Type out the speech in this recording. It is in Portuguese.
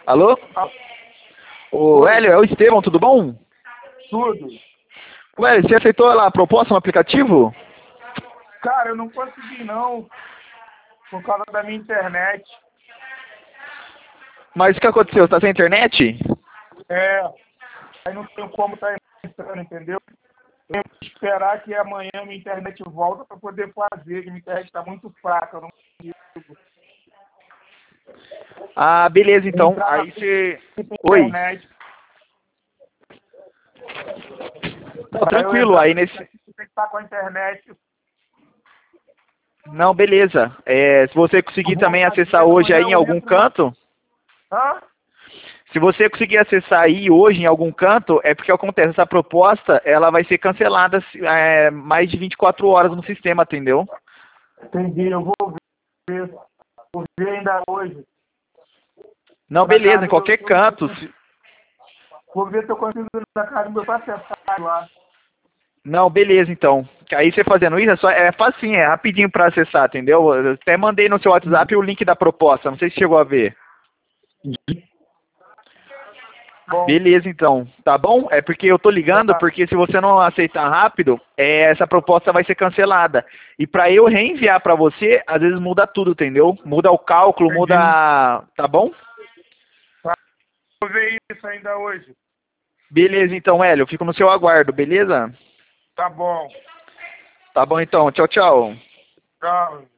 Alô? Ô, Hélio, é o Estevão, tudo bom? Tudo. Ô, Hélio, você aceitou lá a proposta no aplicativo? Cara, eu não consegui não, por causa da minha internet. Mas o que aconteceu? Você tá sem internet? É, aí não tenho como tá entrando, entendeu? Eu tenho que esperar que amanhã minha internet volta para poder fazer, que minha internet está muito fraca, eu não consigo Ah, beleza, então. entrar Aí na você... Oi. internet. Não, Para eu tranquilo, entrar aí no nesse... aplicativo, tem que estar com a internet. Não, beleza. Se você conseguir Vou também fazer, acessar hoje aí amanhã em eu algum entro no... canto... Hã? Se você conseguir acessar aí hoje em algum canto, é porque acontece, essa proposta, ela vai ser cancelada mais de 24 horas no sistema, entendeu? Entendi, eu ver, vou ver ainda hoje. Não, Na beleza, casa em do qualquer canto. Vou ver se eu consigo ir na casa do meu secretário lá. Não, beleza, então. Aí você fazendo isso, é facinho, é rapidinho para acessar, entendeu? Eu até mandei no seu WhatsApp o link da proposta, não sei se chegou a ver. Bom, Beleza, então. Tá bom? É porque eu tô ligando, tá. porque se você não aceitar rápido, essa proposta vai ser cancelada. E para eu reenviar para você, às vezes muda tudo, entendeu? Muda o cálculo, Entendi. muda... Tá bom? Tá. Vou ver isso ainda hoje. Beleza, então, Hélio. Eu fico no seu aguardo, beleza? Tá bom. Tá bom, então. Tchau, tchau. Tchau.